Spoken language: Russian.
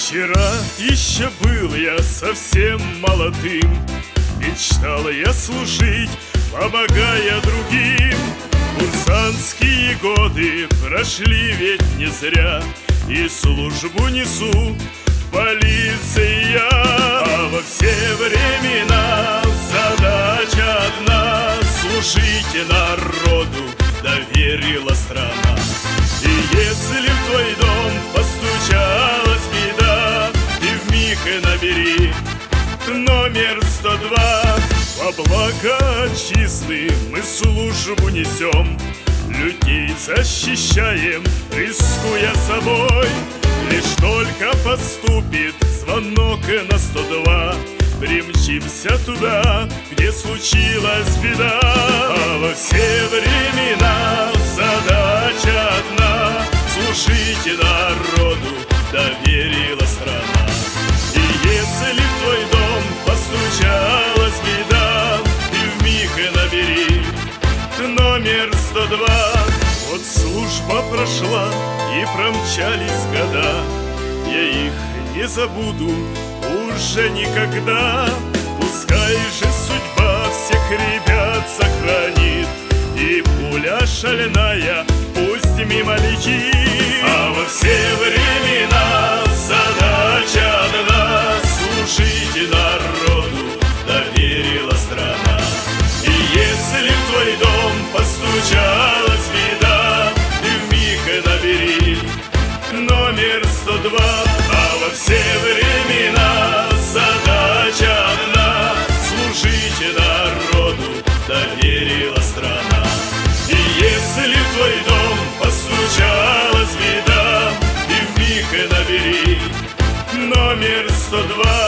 Вчера еще был я совсем молодым, мечтал я служить, помогая другим. Курсантские годы прошли ведь не зря, и службу несу в полиции я. А во все времена задача одна — служить народу доверила страна. И если в твой дом постучалась беда, ты вмиг набери номер 102. Во благо отчизны мы службу несем, людей защищаем, рискуя собой. Лишь только поступит звонок на 102, примчимся туда, где случилась беда. А во все времена задача одна — служить народу доверила страна. И если в твой дом постучалась беда, ты вмиг набери номер 102. Вот служба прошла и промчались года, я их не забуду уже никогда. Пускай же судьба всех ребят сохранит, и пуля шальная пусть мимо летит. А во все времена задача одна — служить народу доверила страна. И если в твой дом постучалась беда, ты вмиг набери номер 102. А во все времена задача одна — служить народу доверила страна. И если в твой дом постучалась беда, ты вмиг набери номер 102.